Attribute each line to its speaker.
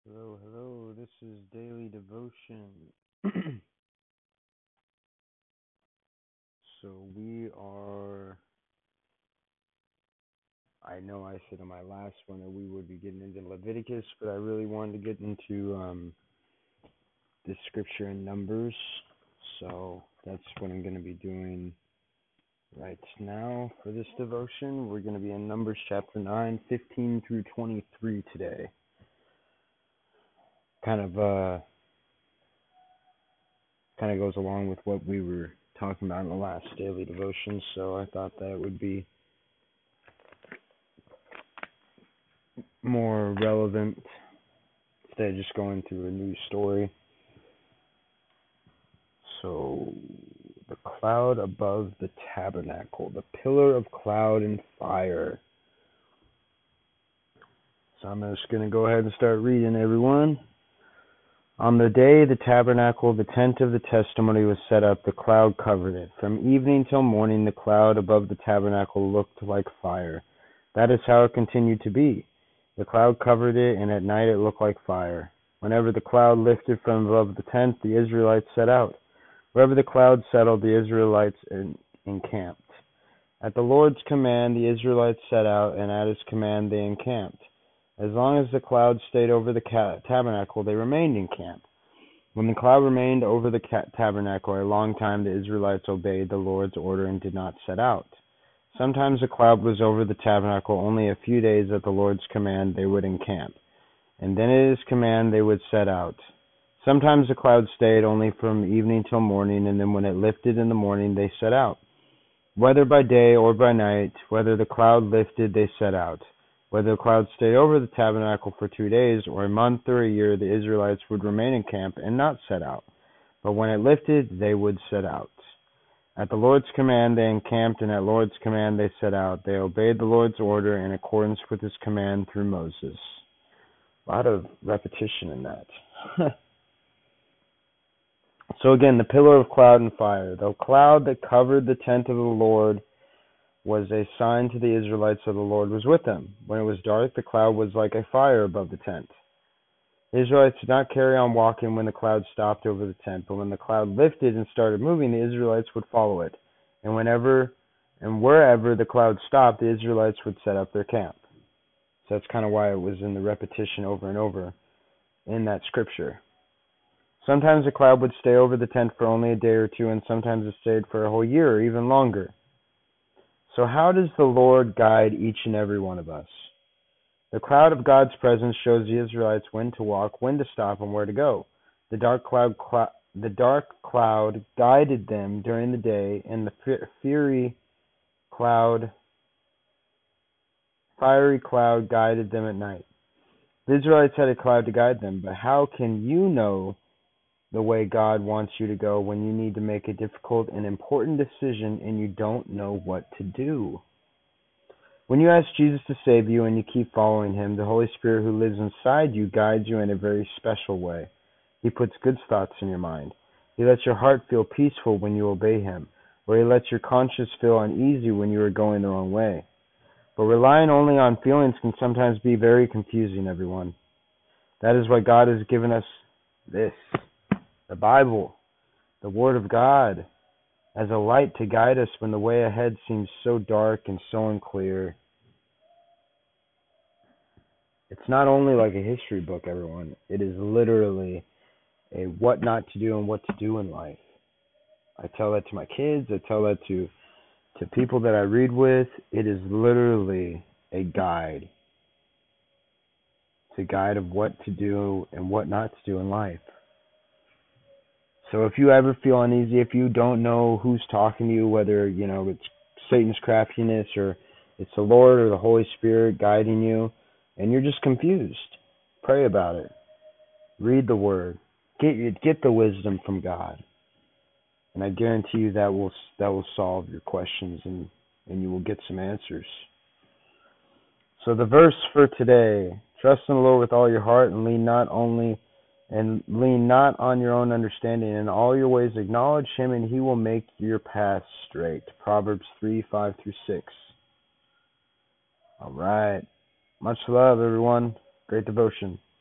Speaker 1: Hello, hello. This is Daily Devotion. So we are. I know I said in my last one that we would be getting into Leviticus, but I really wanted to get into the scripture in Numbers. So that's what I'm going to be doing right now for this devotion. We're going to be in Numbers chapter 9, 15 through 23 today. Kind of goes along with what we were talking about in the last daily devotion, so I thought that it would be more relevant instead of just going through a new story. So, the cloud above the tabernacle, the pillar of cloud and fire. So I'm just going to go ahead and start reading, everyone. On the day the tabernacle, the tent of the testimony, was set up, the cloud covered it. From evening till morning, the cloud above the tabernacle looked like fire. That is how it continued to be. The cloud covered it, and at night it looked like fire. Whenever the cloud lifted from above the tent, the Israelites set out. Wherever the cloud settled, the Israelites encamped. At the Lord's command, the Israelites set out, and at his command they encamped. As long as the cloud stayed over the tabernacle, they remained encamped. When the cloud remained over the tabernacle a long time, the Israelites obeyed the Lord's order and did not set out. Sometimes the cloud was over the tabernacle only a few days. At the Lord's command they would encamp, and then at his command they would set out. Sometimes the cloud stayed only from evening till morning, and then when it lifted in the morning they set out. Whether by day or by night, whether the cloud lifted, they set out. Whether the cloud stayed over the tabernacle for 2 days, or a month, or a year, the Israelites would remain in camp and not set out. But when it lifted, they would set out. At the Lord's command they encamped, and at Lord's command they set out. They obeyed the Lord's order in accordance with his command through Moses. A lot of repetition in that. So again, the pillar of cloud and fire. The cloud that covered the tent of the Lord was a sign to the Israelites that the Lord was with them. When it was dark, the cloud was like a fire above the tent. The Israelites did not carry on walking when the cloud stopped over the tent, but when the cloud lifted and started moving, the Israelites would follow it. And wherever the cloud stopped, the Israelites would set up their camp. So that's kind of why it was in the repetition over and over in that scripture. Sometimes the cloud would stay over the tent for only a day or two, and sometimes it stayed for a whole year or even longer. So how does the Lord guide each and every one of us? The cloud of God's presence shows the Israelites when to walk, when to stop, and where to go. The dark cloud guided them during the day, and the fiery cloud guided them at night. The Israelites had a cloud to guide them, but how can you know the way God wants you to go when you need to make a difficult and important decision and you don't know what to do? When you ask Jesus to save you and you keep following him, the Holy Spirit who lives inside you guides you in a very special way. He puts good thoughts in your mind. He lets your heart feel peaceful when you obey him, or he lets your conscience feel uneasy when you are going the wrong way. But relying only on feelings can sometimes be very confusing, everyone. That is why God has given us this, the Bible, the Word of God, as a light to guide us when the way ahead seems so dark and so unclear. It's not only like a history book, everyone. It is literally a what not to do and what to do in life. I tell that to my kids. I tell that to people that I read with. It is literally a guide. It's a guide of what to do and what not to do in life. So if you ever feel uneasy, if you don't know who's talking to you, whether it's Satan's craftiness or it's the Lord or the Holy Spirit guiding you, and you're just confused, pray about it. Read the Word. Get the wisdom from God, and I guarantee you that will solve your questions, and you will get some answers. So the verse for today: trust in the Lord with all your heart, and lean not on your own understanding. In all your ways acknowledge him, and he will make your path straight. Proverbs 3:5-6. All right. Much love, everyone. Great devotion.